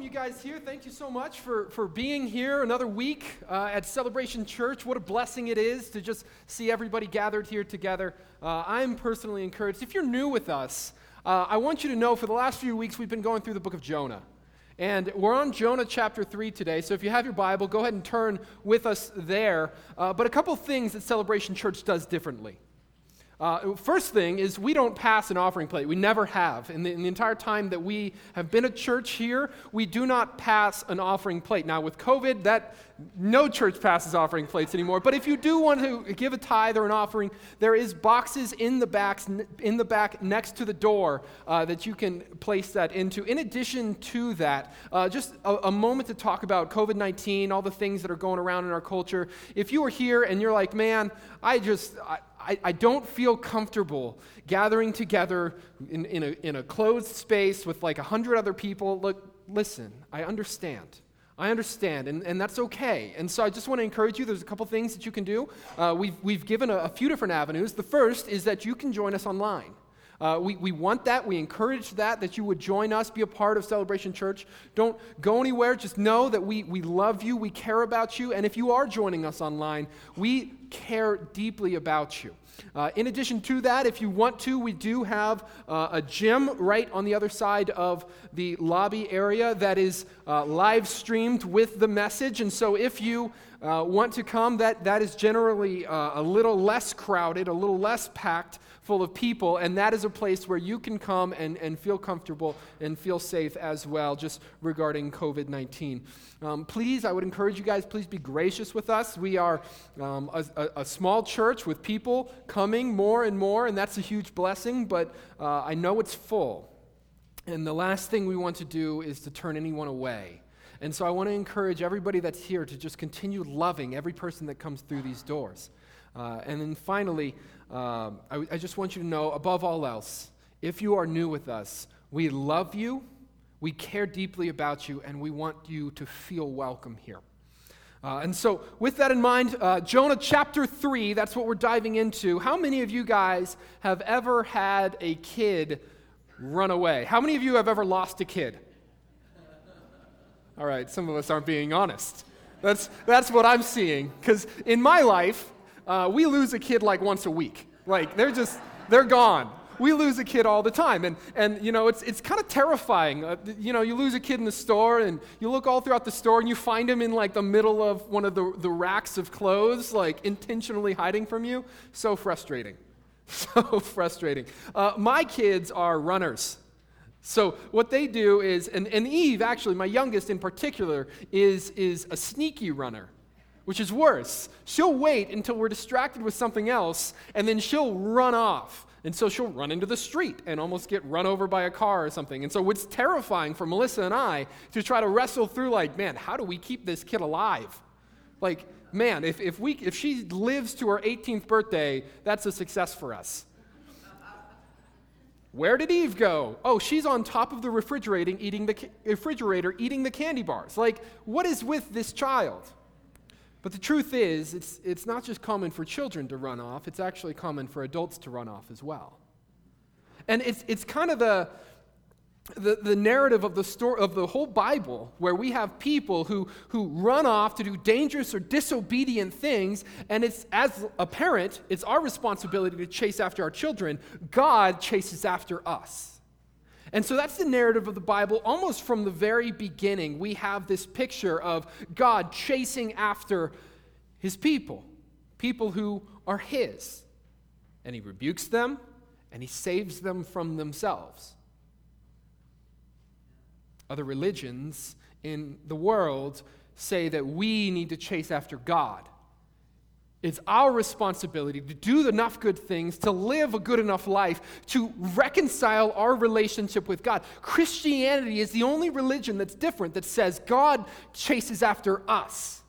you guys here. Thank you so much for being here another week at Celebration Church. What a blessing it is to just see everybody gathered here together. I'm personally encouraged. If you're new with us, I want you to know for the last few weeks we've been going through the book of Jonah. And we're on Jonah chapter 3 today, so if you have your Bible, go ahead and turn with us there. But a couple things that Celebration Church does differently. First thing is we don't pass an offering plate. We never have. In the entire time that we have been a church here, we do not pass an offering plate. Now with COVID, no church passes offering plates anymore. But if you do want to give a tithe or an offering, there is boxes in the back next to the door that you can place that into. In addition to that, just a moment to talk about COVID-19, all the things that are going around in our culture. If you are here and you're like, man, I don't feel comfortable gathering together in a closed space with like 100 other people. Look, listen, I understand, and that's okay. And so I just want to encourage you, there's a couple things that you can do. We've given a few different avenues. The first is that you can join us online. We want that. We encourage that you would join us, be a part of Celebration Church. Don't go anywhere. Just know that we love you, we care about you, and if you are joining us online, we care deeply about you. In addition to that, if you want to, we do have a gym right on the other side of the lobby area that is live streamed with the message, and so if you want to come, that is generally a little less crowded, a little less packed, full of people, and that is a place where you can come and feel comfortable and feel safe as well, just regarding COVID-19. Please, I would encourage you guys, please be gracious with us. We are a small church with people coming more and more, and that's a huge blessing, but I know it's full. And the last thing we want to do is to turn anyone away. And so I want to encourage everybody that's here to just continue loving every person that comes through these doors. And then finally, I just want you to know, above all else, if you are new with us, we love you, we care deeply about you, and we want you to feel welcome here. And so with that in mind, Jonah chapter 3, that's what we're diving into. How many of you guys have ever had a kid run away? How many of you have ever lost a kid? All right, some of us aren't being honest. That's what I'm seeing, because in my life, we lose a kid like once a week. Like, they're gone. We lose a kid all the time. And you know, it's kind of terrifying. You lose a kid in the store, and you look all throughout the store, and you find him in, like, the middle of one of the racks of clothes, like, intentionally hiding from you. So frustrating. So frustrating. My kids are runners. So what they do is, and Eve, actually, my youngest in particular, is a sneaky runner. Which is worse. She'll wait until we're distracted with something else, and then she'll run off. And so she'll run into the street and almost get run over by a car or something. And so it's terrifying for Melissa and I to try to wrestle through, like, man, how do we keep this kid alive? Like, man, if she lives to her 18th birthday, that's a success for us. Where did Eve go? Oh, she's on top of the refrigerator eating the candy bars. Like, what is with this child? But the truth is, it's not just common for children to run off, it's actually common for adults to run off as well. And it's kind of the narrative of the story of the whole Bible, where we have people who run off to do dangerous or disobedient things, and it's, as a parent, it's our responsibility to chase after our children. God chases after us. And so that's the narrative of the Bible. Almost from the very beginning, we have this picture of God chasing after his people who are his. And he rebukes them, and he saves them from themselves. Other religions in the world say that we need to chase after God. It's our responsibility to do enough good things, to live a good enough life, to reconcile our relationship with God. Christianity is the only religion that's different, that says God chases after us.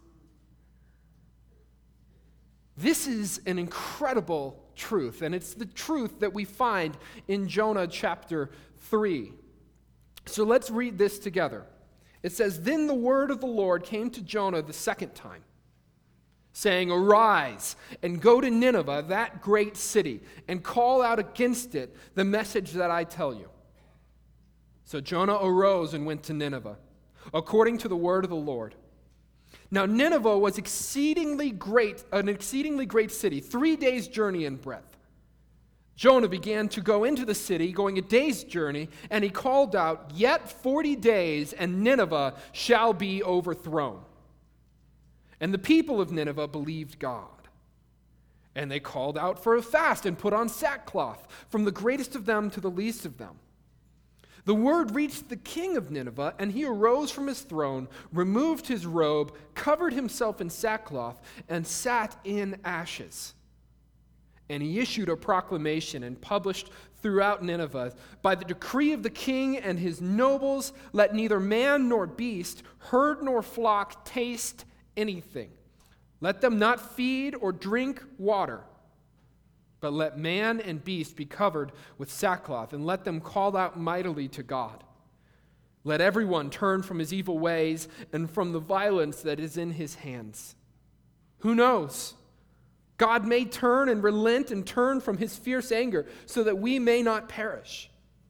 This is an incredible truth, and it's the truth that we find in Jonah chapter 3. So let's read this together. It says, "Then the word of the Lord came to Jonah the second time, saying, 'Arise and go to Nineveh, that great city, and call out against it the message that I tell you.' So Jonah arose and went to Nineveh, according to the word of the Lord. Now Nineveh was an exceedingly great city, 3 days' journey in breadth. Jonah began to go into the city, going a day's journey, and he called out, "Yet 40 days, and Nineveh shall be overthrown." And the people of Nineveh believed God. And they called out for a fast and put on sackcloth, from the greatest of them to the least of them. The word reached the king of Nineveh, and he arose from his throne, removed his robe, covered himself in sackcloth, and sat in ashes. And he issued a proclamation and published throughout Nineveh, "By the decree of the king and his nobles, let neither man nor beast, herd nor flock taste anything. Let them not feed or drink water. But let man and beast be covered with sackcloth, and let them call out mightily to God. Let everyone turn from his evil ways and from the violence that is in his hands." Who knows? God may turn and relent and turn from his fierce anger so that we may not perish.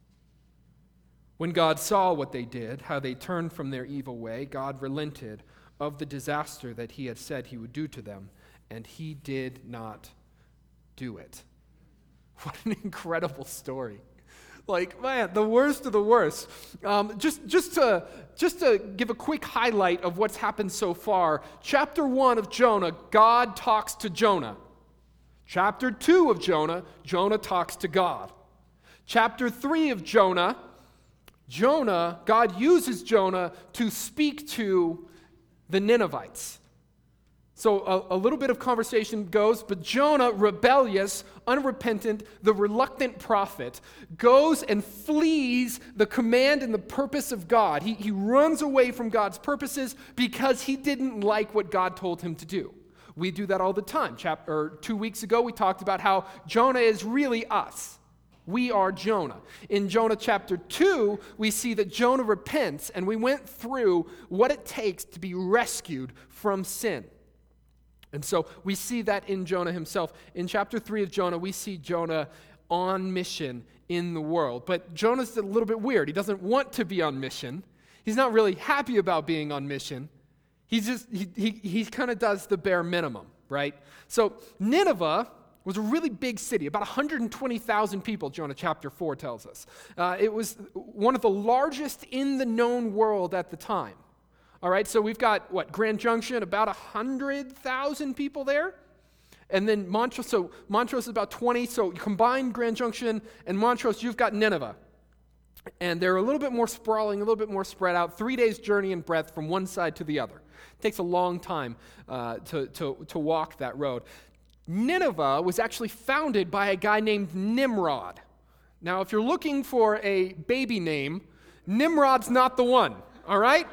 When God saw what they did, how they turned from their evil way, God relented of the disaster that he had said he would do to them, and he did not do it. What an incredible story. Like, man, the worst of the worst. Just to give a quick highlight of what's happened so far, chapter 1 of Jonah, God talks to Jonah. Chapter 2 of Jonah, Jonah talks to God. Chapter 3 of Jonah, God uses Jonah to speak to the Ninevites. So a little bit of conversation goes, but Jonah, rebellious, unrepentant, the reluctant prophet, goes and flees the command and the purpose of God. He runs away from God's purposes because he didn't like what God told him to do. We do that all the time. 2 weeks ago, we talked about how Jonah is really us. We are Jonah. In Jonah chapter 2, we see that Jonah repents, and we went through what it takes to be rescued from sin. And so we see that in Jonah himself. In chapter 3 of Jonah, we see Jonah on mission in the world. But Jonah's a little bit weird. He doesn't want to be on mission. He's not really happy about being on mission. He kind of does the bare minimum, right? So Nineveh was a really big city, about 120,000 people, Jonah chapter 4 tells us. It was one of the largest in the known world at the time. All right, so we've got, Grand Junction, about 100,000 people there. And then Montrose is about 20, so you combine Grand Junction and Montrose, you've got Nineveh. And they're a little bit more sprawling, a little bit more spread out, 3 days' journey in breadth from one side to the other. It takes a long time to walk that road. Nineveh was actually founded by a guy named Nimrod. Now, if you're looking for a baby name, Nimrod's not the one, all right?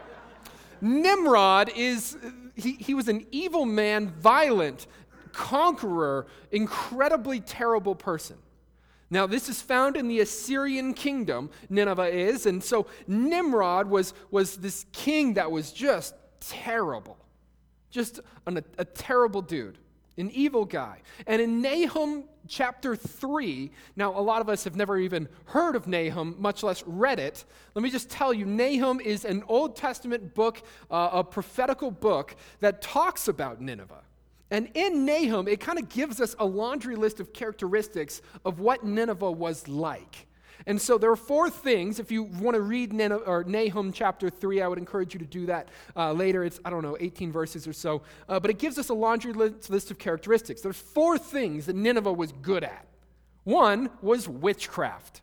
Nimrod he was an evil man, violent, conqueror, incredibly terrible person. Now, this is found in the Assyrian kingdom, Nineveh is, and so Nimrod was this king that was just terrible, just a terrible dude, an evil guy. And in Nahum chapter 3, now a lot of us have never even heard of Nahum, much less read it. Let me just tell you, Nahum is an Old Testament book, a prophetical book that talks about Nineveh. And in Nahum, it kind of gives us a laundry list of characteristics of what Nineveh was like. And so there are 4 things. If you want to read Nahum chapter 3, I would encourage you to do that later. It's, 18 verses or so. But it gives us a laundry list of characteristics. There's 4 things that Nineveh was good at. 1 was witchcraft.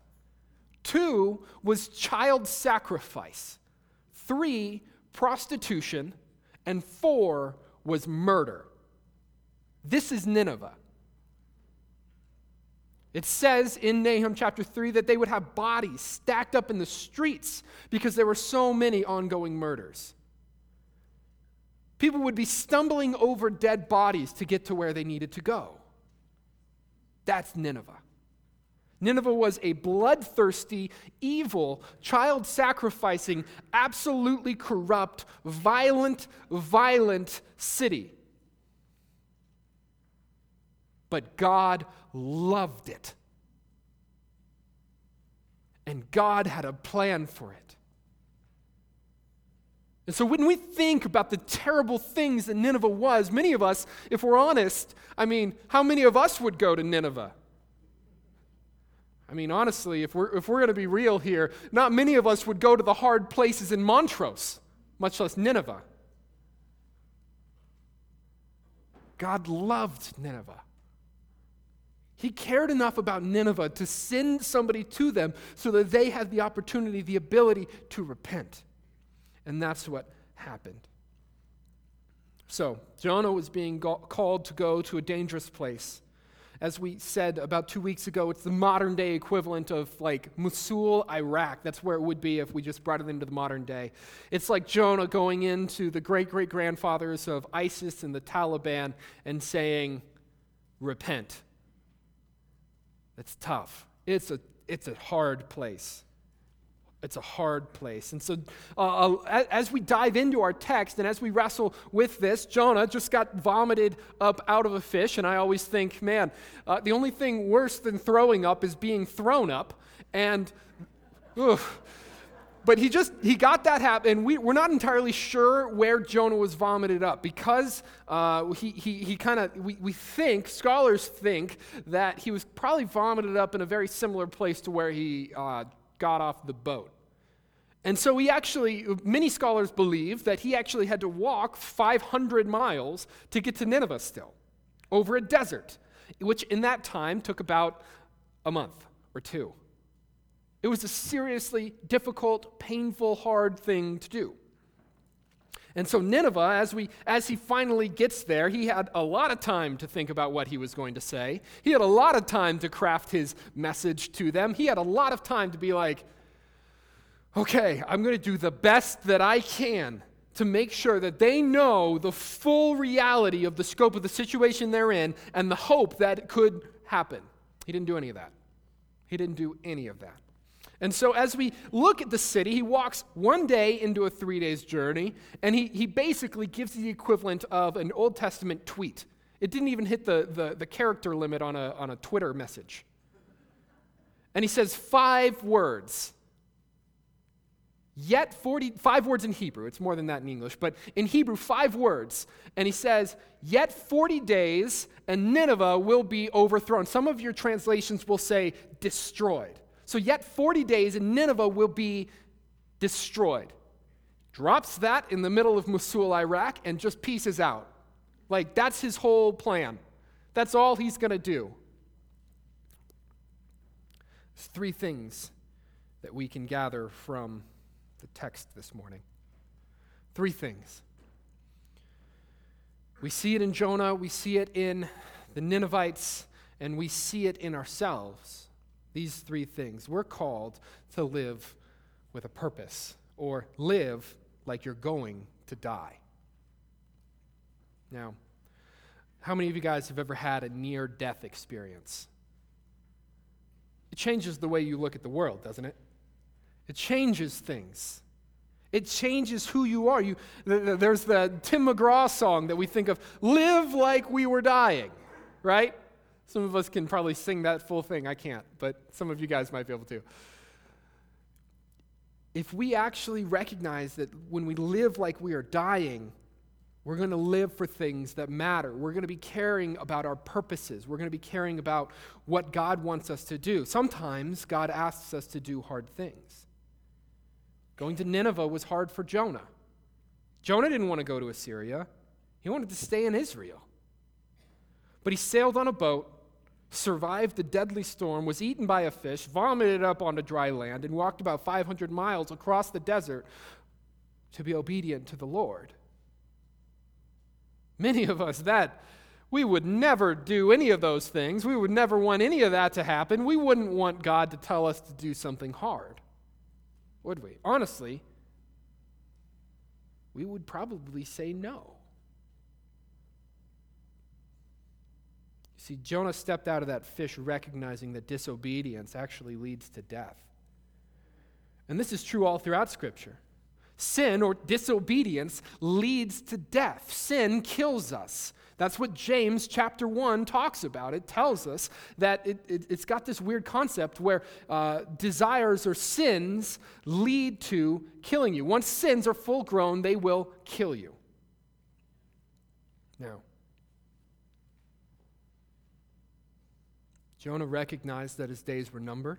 2 was child sacrifice. 3, prostitution. And 4 was murder. This is Nineveh. It says in Nahum chapter 3 that they would have bodies stacked up in the streets because there were so many ongoing murders. People would be stumbling over dead bodies to get to where they needed to go. That's Nineveh. Nineveh was a bloodthirsty, evil, child-sacrificing, absolutely corrupt, violent city. But God loved it. And God had a plan for it. And so when we think about the terrible things that Nineveh was, many of us, if we're honest, how many of us would go to Nineveh? Honestly, if we're going to be real here, not many of us would go to the hard places in Montrose, much less Nineveh. God loved Nineveh. He cared enough about Nineveh to send somebody to them so that they had the opportunity, the ability to repent. And that's what happened. So, Jonah was being called to go to a dangerous place. As we said about 2 weeks ago, it's the modern day equivalent of like Mosul, Iraq. That's where it would be if we just brought it into the modern day. It's like Jonah going into the great-great-grandfathers of ISIS and the Taliban and saying, repent. It's tough. It's a hard place. It's a hard place. And so as we dive into our text and as we wrestle with this, Jonah just got vomited up out of a fish. And I always think, man, the only thing worse than throwing up is being thrown up. And, but he got that happen. And we're not entirely sure where Jonah was vomited up because we think, scholars think, that he was probably vomited up in a very similar place to where he got off the boat. And so many scholars believe that he actually had to walk 500 miles to get to Nineveh still, over a desert, which in that time took about a month or two. It was a seriously difficult, painful, hard thing to do. And so Nineveh, as he finally gets there, he had a lot of time to think about what he was going to say. He had a lot of time to craft his message to them. He had a lot of time to be like, okay, I'm going to do the best that I can to make sure that they know the full reality of the scope of the situation they're in and the hope that it could happen. He didn't do any of that. He didn't do any of that. And so as we look at the city, he walks one day into a 3 days journey, and he basically gives the equivalent of an Old Testament tweet. It didn't even hit the character limit on a Twitter message. And he says 5 words. Yet 5 words in Hebrew. It's more than that in English, but in Hebrew, 5 words. And he says, yet 40 days and Nineveh will be overthrown. Some of your translations will say destroyed. So yet 40 days and Nineveh will be destroyed. Drops that in the middle of Mosul, Iraq, and just pieces out. Like, that's his whole plan. That's all he's going to do. There's 3 things that we can gather from the text this morning. 3 things. We see it in Jonah, we see it in the Ninevites, and we see it in ourselves. These 3 things. We're called to live with a purpose, or live like you're going to die. Now, how many of you guys have ever had a near-death experience? It changes the way you look at the world, doesn't it? It changes things. It changes who you are. There's the Tim McGraw song that we think of, live like we were dying, right? Some of us can probably sing that full thing. I can't, but some of you guys might be able to. If we actually recognize that when we live like we are dying, we're going to live for things that matter. We're going to be caring about our purposes. We're going to be caring about what God wants us to do. Sometimes God asks us to do hard things. Going to Nineveh was hard for Jonah. Jonah didn't want to go to Assyria. He wanted to stay in Israel. But he sailed on a boat, survived the deadly storm, was eaten by a fish, vomited up onto dry land, and walked about 500 miles across the desert to be obedient to the Lord. Many of us, we would never do any of those things. We would never want any of that to happen. We wouldn't want God to tell us to do something hard, would we? Honestly, we would probably say no. See, Jonah stepped out of that fish recognizing that disobedience actually leads to death. And this is true all throughout Scripture. Sin or disobedience leads to death. Sin kills us. That's what James chapter 1 talks about. It tells us that it's got this weird concept where desires or sins lead to killing you. Once sins are full grown, they will kill you. Now, Jonah recognized that his days were numbered.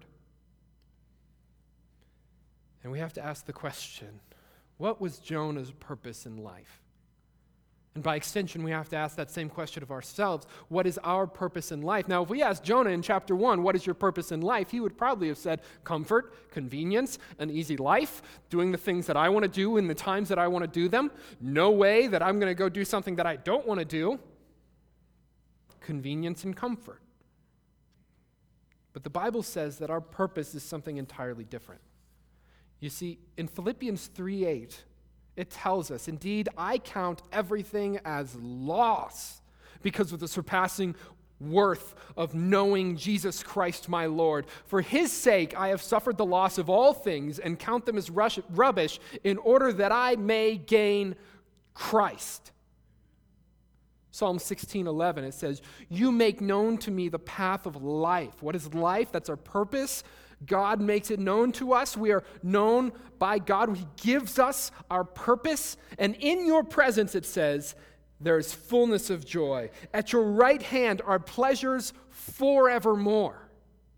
And we have to ask the question, what was Jonah's purpose in life? And by extension, we have to ask that same question of ourselves. What is our purpose in life? Now, if we asked Jonah in chapter 1, what is your purpose in life? He would probably have said comfort, convenience, an easy life, doing the things that I want to do in the times that I want to do them. No way that I'm going to go do something that I don't want to do. Convenience and comfort. But the Bible says that our purpose is something entirely different. You see, in Philippians 3:8, it tells us, indeed, I count everything as loss because of the surpassing worth of knowing Jesus Christ my Lord. For his sake I have suffered the loss of all things and count them as rubbish in order that I may gain Christ. Psalm 16:11, it says, you make known to me the path of life. What is life? That's our purpose. God makes it known to us. We are known by God. He gives us our purpose. And in your presence, it says, there is fullness of joy. At your right hand are pleasures forevermore.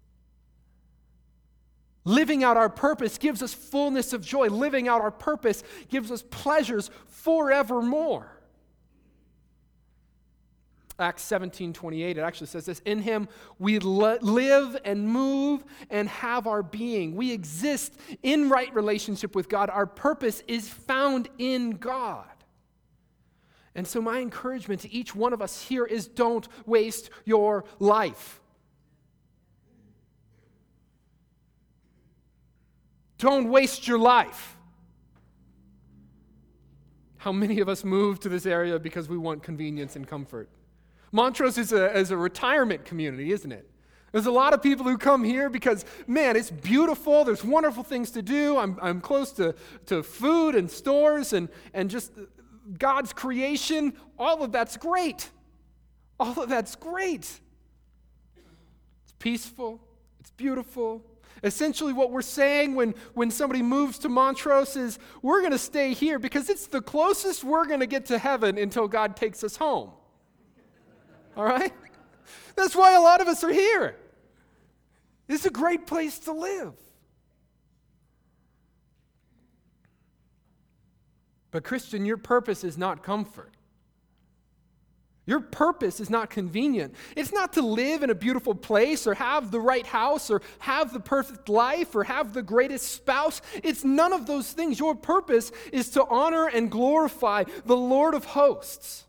Living out our purpose gives us fullness of joy. Living out our purpose gives us pleasures forevermore. Acts 17:28, it actually says this, in him we live and move and have our being. We exist in right relationship with God. Our purpose is found in God. And so my encouragement to each one of us here is don't waste your life. Don't waste your life. How many of us move to this area because we want convenience and comfort? Montrose is a retirement community, isn't it? There's a lot of people who come here because, man, it's beautiful. There's wonderful things to do. I'm close to food and stores and just God's creation. All of that's great. All of that's great. It's peaceful. It's beautiful. Essentially what we're saying when somebody moves to Montrose is we're going to stay here because it's the closest we're going to get to heaven until God takes us home. All right? That's why a lot of us are here. It's a great place to live. But Christian, your purpose is not comfort. Your purpose is not convenient. It's not to live in a beautiful place or have the right house or have the perfect life or have the greatest spouse. It's none of those things. Your purpose is to honor and glorify the Lord of hosts.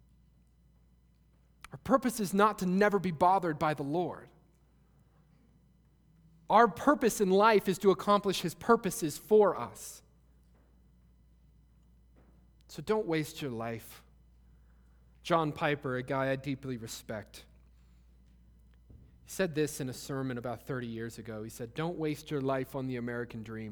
Our purpose is not to never be bothered by the Lord. Our purpose in life is to accomplish his purposes for us. So don't waste your life. John Piper, a guy I deeply respect, he said this in a sermon about 30 years ago. He said, don't waste your life on the American dream.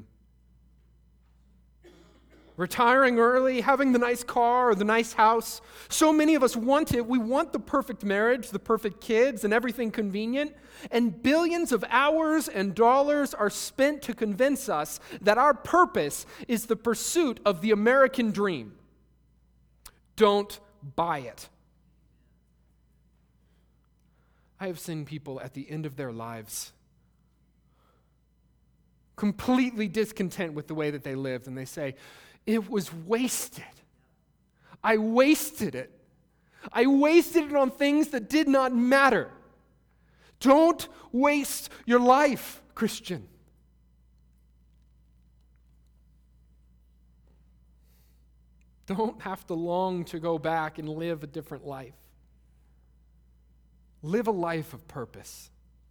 Retiring early, having the nice car or the nice house. So many of us want it. We want the perfect marriage, the perfect kids, and everything convenient. And billions of hours and dollars are spent to convince us that our purpose is the pursuit of the American dream. Don't buy it. I have seen people at the end of their lives completely discontent with the way that they lived, and they say, it was wasted. I wasted it. I wasted it on things that did not matter. Don't waste your life, Christian. Don't have to long to go back and live a different life. Live a life of purpose.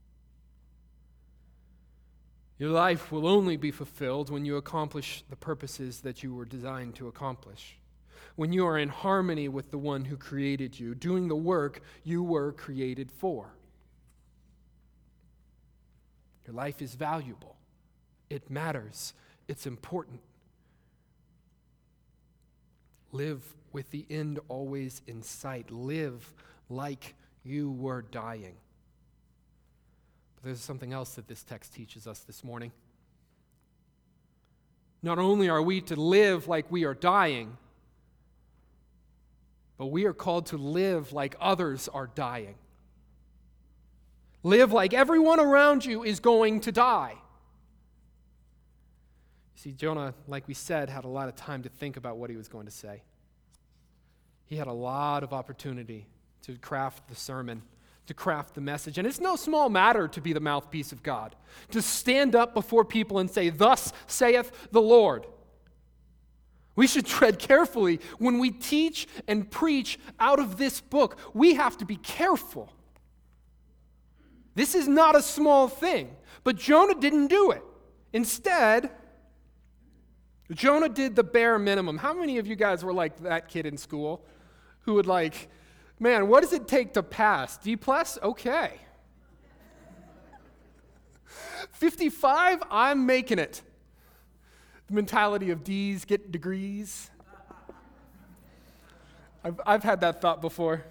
Your life will only be fulfilled when you accomplish the purposes that you were designed to accomplish. When you are in harmony with the one who created you, doing the work you were created for. Your life is valuable. It matters. It's important. Live with the end always in sight. Live like you were dying. But there's something else that this text teaches us this morning. Not only are we to live like we are dying, but we are called to live like others are dying. Live like everyone around you is going to die. See, Jonah, like we said, had a lot of time to think about what he was going to say. He had a lot of opportunity to craft the sermon, to craft the message. And it's no small matter to be the mouthpiece of God, to stand up before people and say, "Thus saith the Lord." We should tread carefully when we teach and preach out of this book. We have to be careful. This is not a small thing, but Jonah didn't do it. Instead, Jonah did the bare minimum. How many of you guys were like that kid in school who would like, man, what does it take to pass? D+? Okay. 55, I'm making it. The mentality of D's get degrees. I've had that thought before.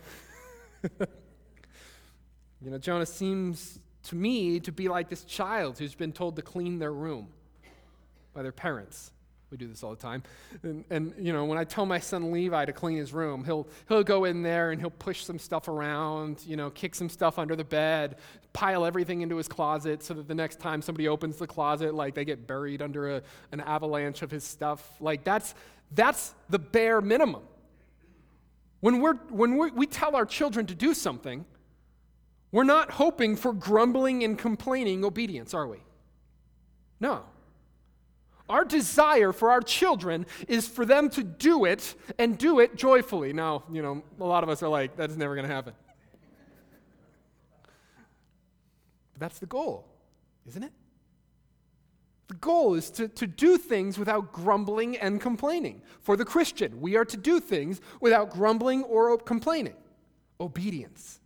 Jonah seems to me to be like this child who's been told to clean their room by their parents. We do this all the time. And when I tell my son Levi to clean his room, he'll go in there and he'll push some stuff around, kick some stuff under the bed, pile everything into his closet so that the next time somebody opens the closet, like they get buried under an avalanche of his stuff. Like that's the bare minimum. When we tell our children to do something, we're not hoping for grumbling and complaining obedience, are we? No. Our desire for our children is for them to do it and do it joyfully. Now, a lot of us are like, that's never going to happen. But that's the goal, isn't it? The goal is to do things without grumbling and complaining. For the Christian, we are to do things without grumbling or complaining. Obedience.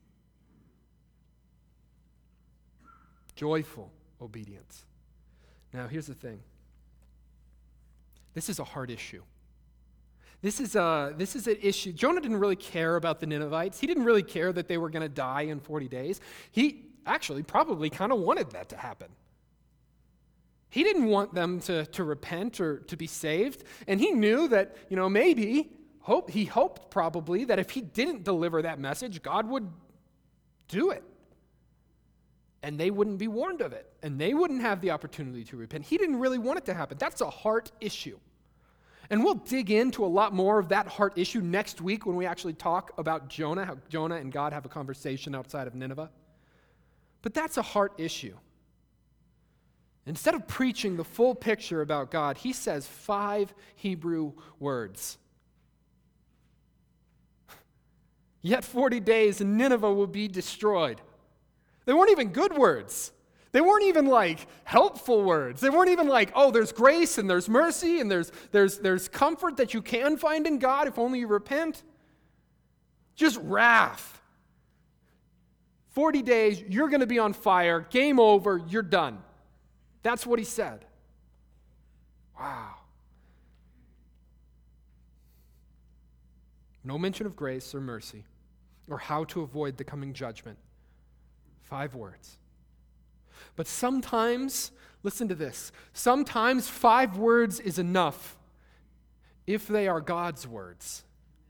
Joyful obedience. Now, here's the thing. This is a hard issue. This is an issue. Jonah didn't really care about the Ninevites. He didn't really care that they were going to die in 40 days. He actually probably kind of wanted that to happen. He didn't want them to repent or to be saved. And he knew that, he hoped probably that if he didn't deliver that message, God would do it. And they wouldn't be warned of it. And they wouldn't have the opportunity to repent. He didn't really want it to happen. That's a heart issue. And we'll dig into a lot more of that heart issue next week when we actually talk about Jonah, how Jonah and God have a conversation outside of Nineveh. But that's a heart issue. Instead of preaching the full picture about God, he says 5 Hebrew words. Yet 40 days and Nineveh will be destroyed. They weren't even good words. They weren't even like helpful words. They weren't even like, oh, there's grace and there's mercy and there's comfort that you can find in God if only you repent. Just wrath. 40 days, you're going to be on fire. Game over. You're done. That's what he said. Wow. No mention of grace or mercy or how to avoid the coming judgment. 5 words. But sometimes, listen to this, sometimes 5 words is enough if they are God's words.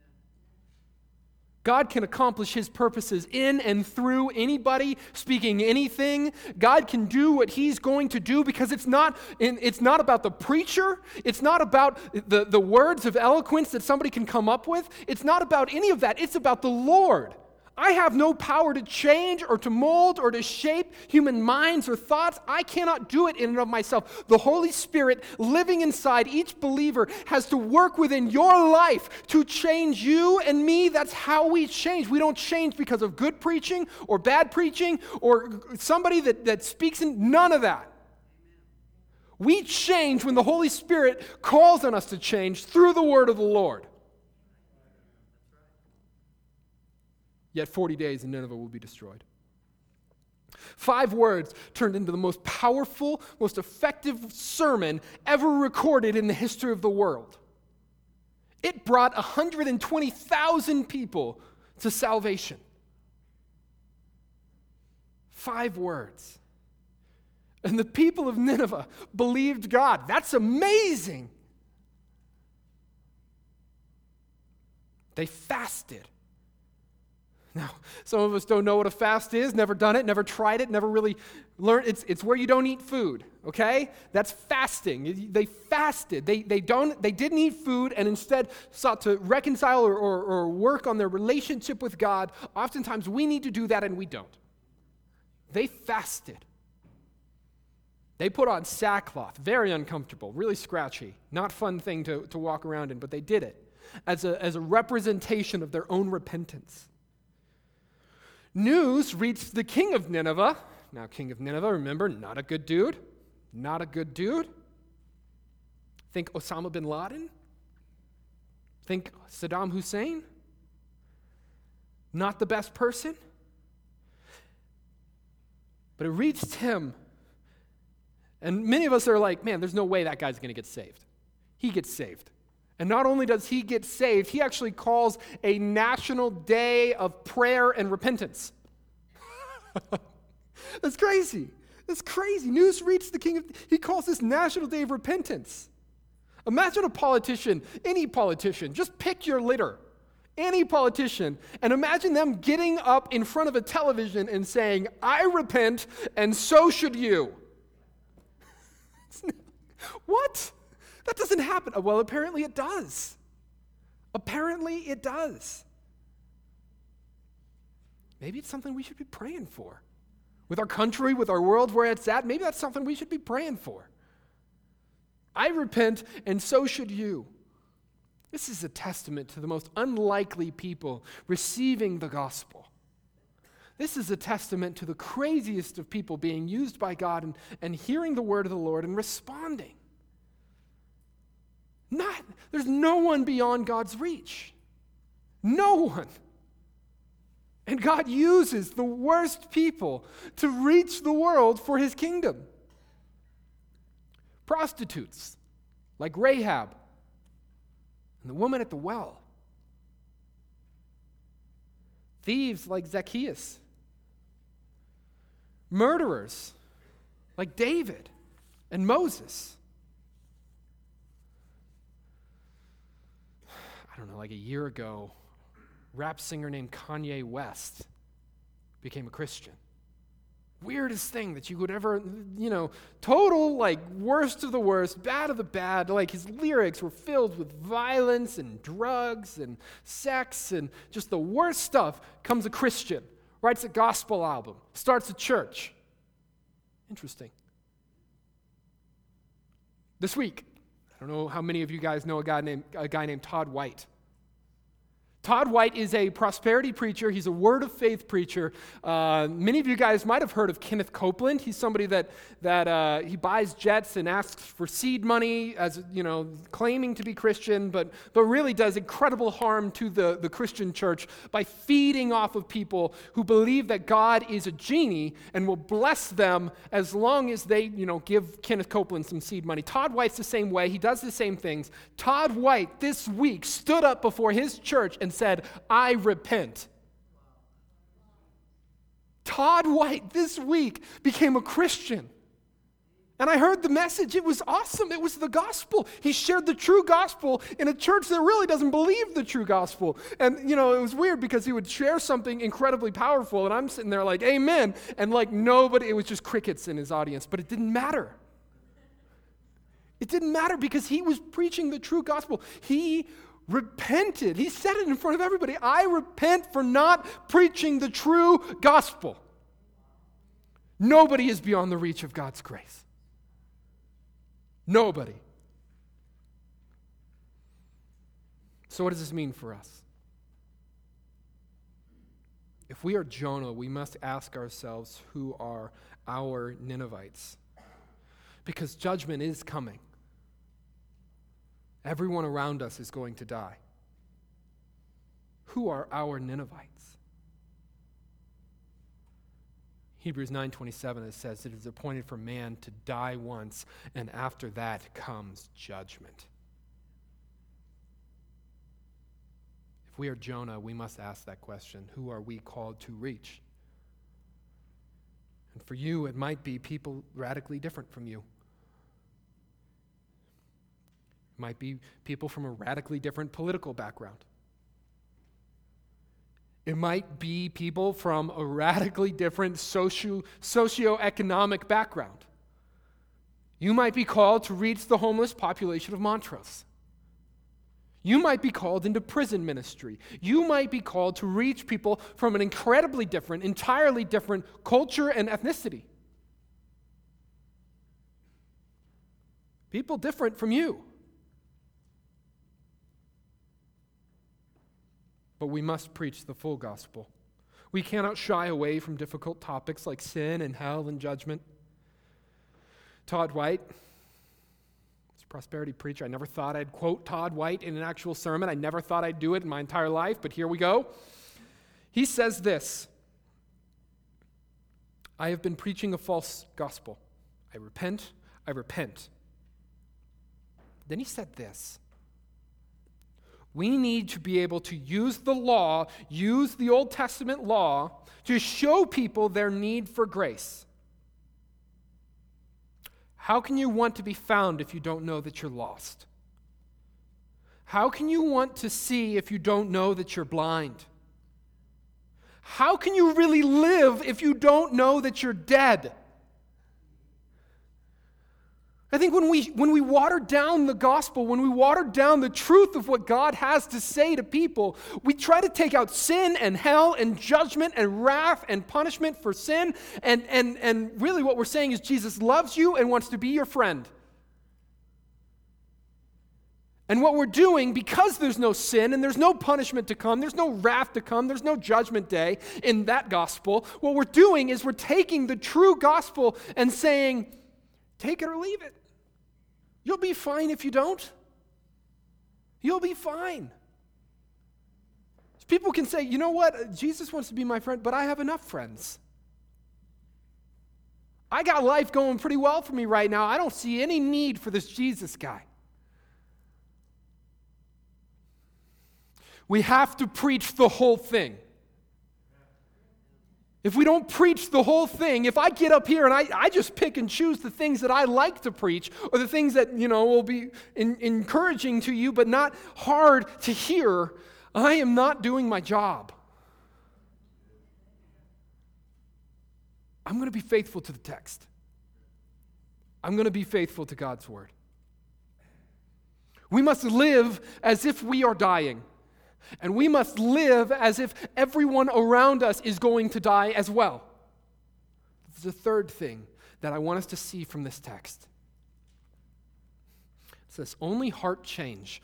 God can accomplish his purposes in and through anybody speaking anything. God can do what he's going to do because it's not about the preacher. It's not about the words of eloquence that somebody can come up with. It's not about any of that. It's about the Lord. I have no power to change or to mold or to shape human minds or thoughts. I cannot do it in and of myself. The Holy Spirit living inside each believer has to work within your life to change you and me. That's how we change. We don't change because of good preaching or bad preaching or somebody that speaks in none of that. We change when the Holy Spirit calls on us to change through the word of the Lord. Yet 40 days and Nineveh will be destroyed. 5 words turned into the most powerful, most effective sermon ever recorded in the history of the world. It brought 120,000 people to salvation. 5 words. And the people of Nineveh believed God. That's amazing. They fasted. Now, some of us don't know what a fast is, never done it, never tried it, never really learned. It's where you don't eat food, okay? That's fasting. They fasted. They didn't eat food and instead sought to reconcile or work on their relationship with God. Oftentimes we need to do that and we don't. They fasted. They put on sackcloth, very uncomfortable, really scratchy, not fun thing to walk around in, but they did it as a representation of their own repentance. News reached the king of Nineveh. Now, king of Nineveh, remember, not a good dude. Not a good dude. Think Osama bin Laden. Think Saddam Hussein. Not the best person. But it reached him. And many of us are like, man, there's no way that guy's going to get saved. He gets saved. And not only does he get saved, he actually calls a national day of prayer and repentance. That's crazy. That's crazy. News reached the king he calls this National Day of Repentance. Imagine a politician, any politician, just pick your litter, any politician, and imagine them getting up in front of a television and saying, I repent, and so should you. What? That doesn't happen. Well, apparently it does. Apparently it does. Maybe it's something we should be praying for. With our country, with our world where it's at, maybe that's something we should be praying for. I repent, and so should you. This is a testament to the most unlikely people receiving the gospel. This is a testament to the craziest of people being used by God and hearing the word of the Lord and responding. There's no one beyond God's reach. No one. And God uses the worst people to reach the world for his kingdom. Prostitutes, like Rahab, and the woman at the well. Thieves, like Zacchaeus. Murderers, like David and Moses. I don't know, like a year ago, rap singer named Kanye West became a Christian. Weirdest thing that you would ever, total, like, worst of the worst, bad of the bad. Like, his lyrics were filled with violence and drugs and sex and just the worst stuff. Comes a Christian, writes a gospel album, starts a church. Interesting. This week, I don't know how many of you guys know a guy named Todd White. Todd White is a prosperity preacher. He's a word of faith preacher. Many of you guys might have heard of Kenneth Copeland. He's somebody that he buys jets and asks for seed money as, claiming to be Christian, but really does incredible harm to the Christian church by feeding off of people who believe that God is a genie and will bless them as long as they, give Kenneth Copeland some seed money. Todd White's the same way. He does the same things. Todd White this week stood up before his church and said, I repent. Todd White this week became a Christian. And I heard the message. It was awesome. It was the gospel. He shared the true gospel in a church that really doesn't believe the true gospel. And, it was weird because he would share something incredibly powerful, and I'm sitting there like, amen. And like nobody, it was just crickets in his audience, but it didn't matter. It didn't matter because he was preaching the true gospel. He repented. He said it in front of everybody. I repent for not preaching the true gospel. Nobody is beyond the reach of God's grace. Nobody. So what does this mean for us? If we are Jonah, we must ask ourselves, who are our Ninevites? Because judgment is coming. Everyone around us is going to die. Who are our Ninevites? Hebrews 9:27, it says, it is appointed for man to die once, and after that comes judgment. If we are Jonah, we must ask that question. Who are we called to reach? And for you, it might be people radically different from you. It might be people from a radically different political background. It might be people from a radically different socioeconomic background. You might be called to reach the homeless population of Montrose. You might be called into prison ministry. You might be called to reach people from an incredibly different, entirely different culture and ethnicity. People different from you. But we must preach the full gospel. We cannot shy away from difficult topics like sin and hell and judgment. Todd White, this prosperity preacher, I never thought I'd quote Todd White in an actual sermon. I never thought I'd do it in my entire life, but here we go. He says this: I have been preaching a false gospel. I repent, I repent. Then he said this: we need to be able to use the law, use the Old Testament law, to show people their need for grace. How can you want to be found if you don't know that you're lost? How can you want to see if you don't know that you're blind? How can you really live if you don't know that you're dead? I think when we water down the gospel, when we water down the truth of what God has to say to people, we try to take out sin and hell and judgment and wrath and punishment for sin. And really what we're saying is Jesus loves you and wants to be your friend. And what we're doing, because there's no sin and there's no punishment to come, there's no wrath to come, there's no judgment day in that gospel, what we're doing is we're taking the true gospel and saying, take it or leave it. You'll be fine if you don't. You'll be fine. People can say, you know what, Jesus wants to be my friend, but I have enough friends. I got life going pretty well for me right now. I don't see any need for this Jesus guy. We have to preach the whole thing. If we don't preach the whole thing, if I get up here and I just pick and choose the things that I like to preach, or the things that, will be encouraging to you but not hard to hear, I am not doing my job. I'm going to be faithful to the text. I'm going to be faithful to God's word. We must live as if we are dying. And we must live as if everyone around us is going to die as well. This is the third thing that I want us to see from this text. It says, only heart change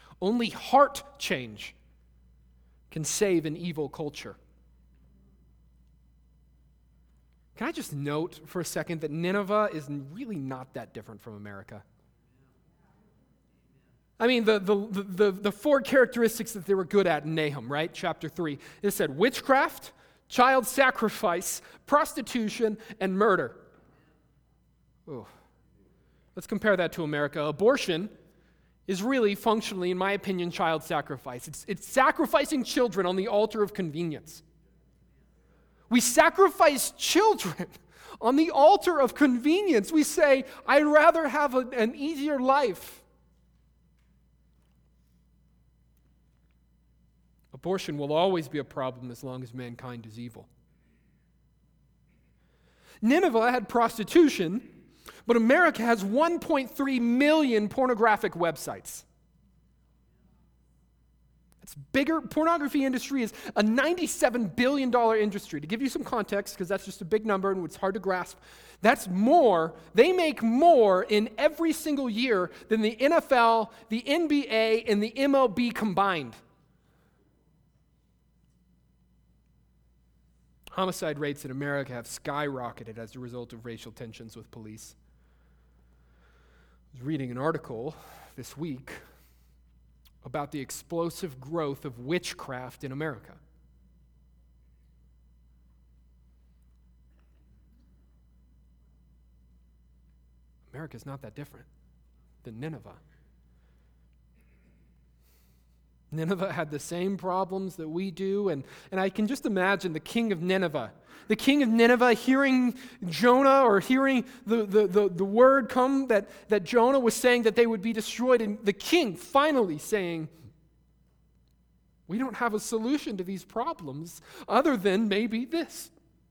can save an evil culture. Can I just note for a second that Nineveh is really not that different from America? I mean, the four characteristics that they were good at in Nahum, right? Chapter 3. It said witchcraft, child sacrifice, prostitution, and murder. Ooh. Let's compare that to America. Abortion is really, functionally, in my opinion, child sacrifice. It's sacrificing children on the altar of convenience. We sacrifice children on the altar of convenience. We say, I'd rather have an easier life. Abortion will always be a problem as long as mankind is evil. Nineveh had prostitution, but America has 1.3 million pornographic websites. It's bigger. Pornography industry is a $97 billion industry. To give you some context, because that's just a big number and it's hard to grasp, that's more. They make more in every single year than the NFL, the NBA, and the MLB combined. Homicide rates in America have skyrocketed as a result of racial tensions with police. I was reading an article this week about the explosive growth of witchcraft in America. America is not that different than Nineveh. Nineveh had the same problems that we do, and I can just imagine the king of Nineveh. The king of Nineveh hearing Jonah or hearing the word come that Jonah was saying that they would be destroyed, and the king finally saying, we don't have a solution to these problems other than maybe this.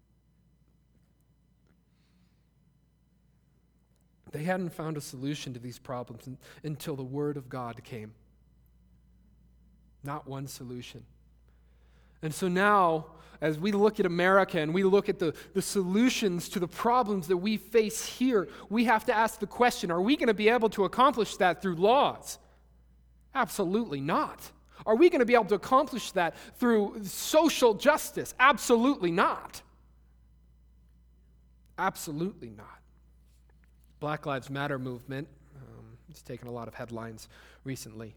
They hadn't found a solution to these problems until the word of God came. Not one solution. And so now, as we look at America and we look at the solutions to the problems that we face here, we have to ask the question, are we going to be able to accomplish that through laws? Absolutely not. Are we going to be able to accomplish that through social justice? Absolutely not. Absolutely not. Black Lives Matter movement, it's taken a lot of headlines recently.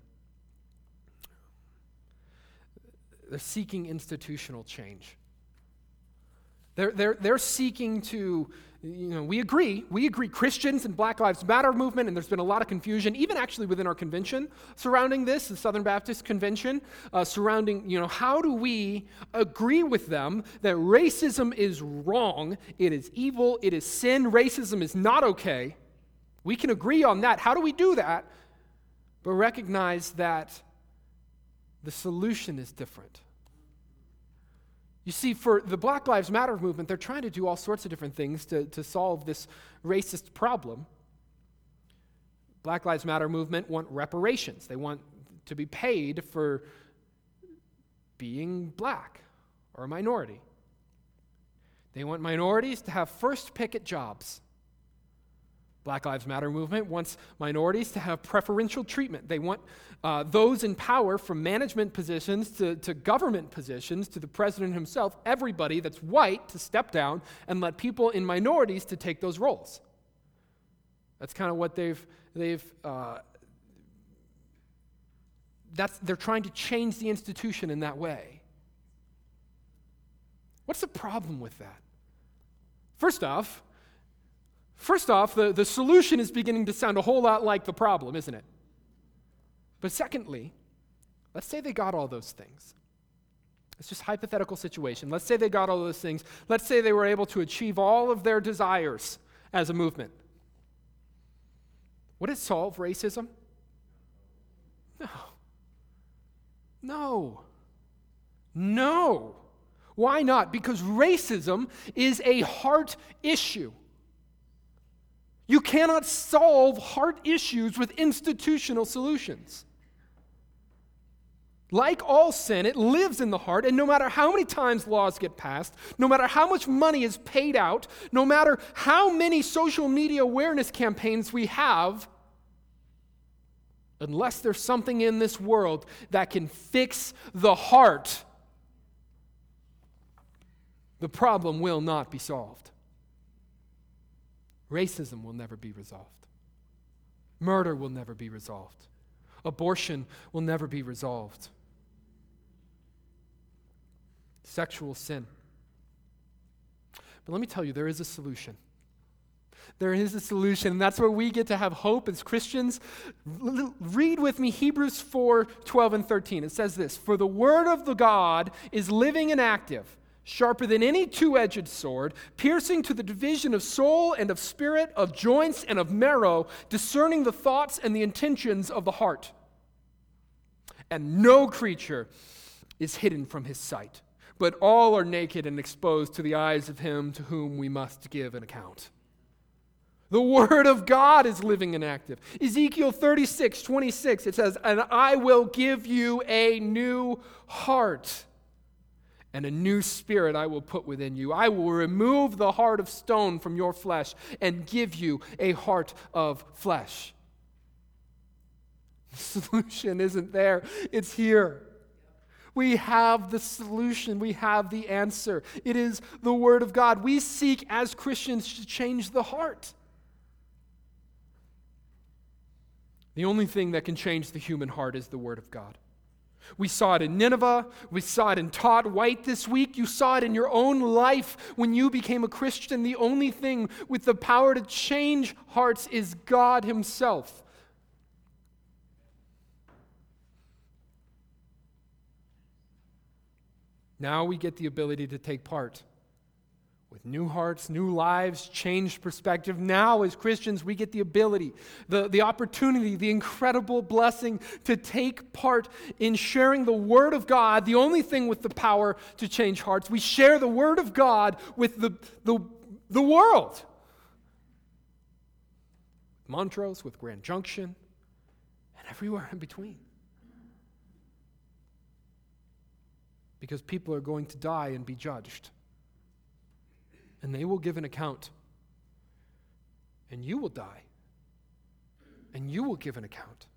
They're seeking institutional change. They're seeking to, we agree, Christians and Black Lives Matter movement, and there's been a lot of confusion, even actually within our convention surrounding this, the Southern Baptist Convention, surrounding, how do we agree with them that racism is wrong, it is evil, it is sin, racism is not okay. We can agree on that. How do we do that? But recognize that the solution is different. You see, for the Black Lives Matter movement, they're trying to do all sorts of different things to solve this racist problem. Black Lives Matter movement want reparations. They want to be paid for being black or a minority. They want minorities to have first pick at jobs. Black Lives Matter movement wants minorities to have preferential treatment. They want those in power, from management positions to government positions to the president himself, everybody that's white to step down and let people in minorities to take those roles. That's kind of what they're trying to change the institution in that way. What's the problem with that? First off, the solution is beginning to sound a whole lot like the problem, isn't it? But secondly, let's say they got all those things. It's just a hypothetical situation. Let's say they got all those things. Let's say they were able to achieve all of their desires as a movement. Would it solve racism? No. Why not? Because racism is a heart issue. You cannot solve heart issues with institutional solutions. Like all sin, it lives in the heart, and no matter how many times laws get passed, no matter how much money is paid out, no matter how many social media awareness campaigns we have, unless there's something in this world that can fix the heart, the problem will not be solved. Racism will never be resolved. Murder will never be resolved. Abortion will never be resolved. Sexual sin. But let me tell you, there is a solution. There is a solution, and that's where we get to have hope as Christians. Read with me Hebrews 4:12 and 13. It says this, "For the word of the God is living and active, sharper than any two-edged sword, piercing to the division of soul and of spirit, of joints and of marrow, discerning the thoughts and the intentions of the heart. And no creature is hidden from his sight, but all are naked and exposed to the eyes of him to whom we must give an account." The word of God is living and active. Ezekiel 36:26, it says, "And I will give you a new heart, and a new spirit I will put within you. I will remove the heart of stone from your flesh and give you a heart of flesh." The solution isn't there, it's here. We have the solution, we have the answer. It is the Word of God. We seek as Christians to change the heart. The only thing that can change the human heart is the Word of God. We saw it in Nineveh. We saw it in Todd White this week. You saw it in your own life when you became a Christian. The only thing with the power to change hearts is God Himself. Now we get the ability to take part with new hearts, new lives, changed perspective. Now, as Christians, we get the ability, the opportunity, the incredible blessing to take part in sharing the Word of God, the only thing with the power to change hearts. We share the Word of God with the world. Montrose, with Grand Junction, and everywhere in between. Because people are going to die and be judged. And they will give an account. And you will die. And you will give an account.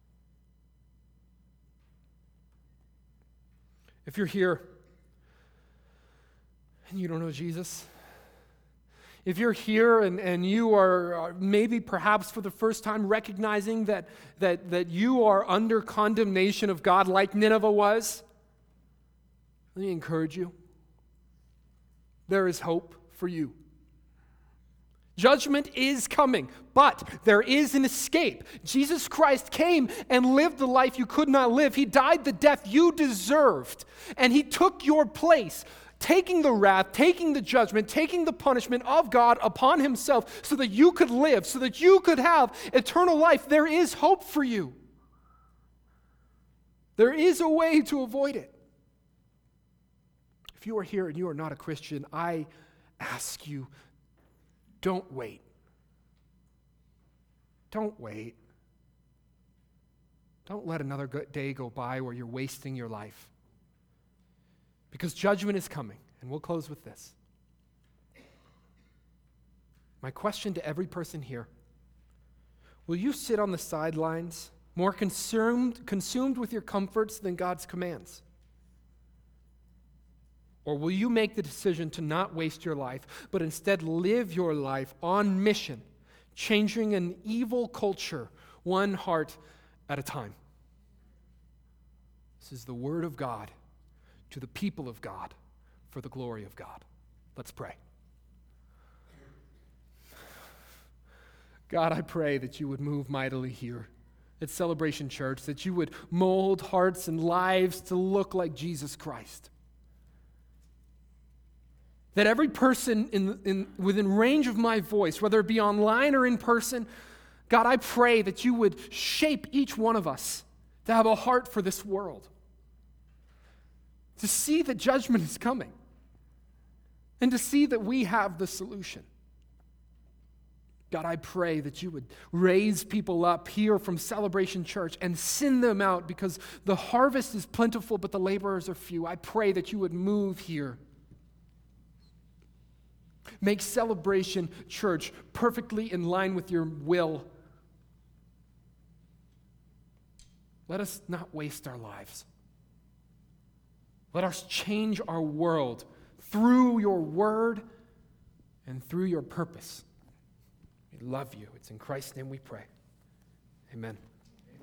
If you're here and you don't know Jesus, if you're here and you are maybe perhaps for the first time recognizing that you are under condemnation of God like Nineveh was, let me encourage you. There is hope for you. Judgment is coming, but there is an escape. Jesus Christ came and lived the life you could not live. He died the death you deserved, and he took your place, taking the wrath, taking the judgment, taking the punishment of God upon himself so that you could live, so that you could have eternal life. There is hope for you. There is a way to avoid it. If you are here and you are not a Christian, I ask you, don't wait. Don't wait. Don't let another day go by where you're wasting your life. Because judgment is coming, and we'll close with this. My question to every person here, will you sit on the sidelines more consumed with your comforts than God's commands? Or will you make the decision to not waste your life, but instead live your life on mission, changing an evil culture one heart at a time? This is the word of God to the people of God for the glory of God. Let's pray. God, I pray that you would move mightily here at Celebration Church, that you would mold hearts and lives to look like Jesus Christ. That every person within range of my voice, whether it be online or in person, God, I pray that you would shape each one of us to have a heart for this world, to see that judgment is coming, and to see that we have the solution. God, I pray that you would raise people up here from Celebration Church and send them out, because the harvest is plentiful, but the laborers are few. I pray that you would move here. Make Celebration Church perfectly in line with your will. Let us not waste our lives. Let us change our world through your word and through your purpose. We love you. It's in Christ's name we pray. Amen.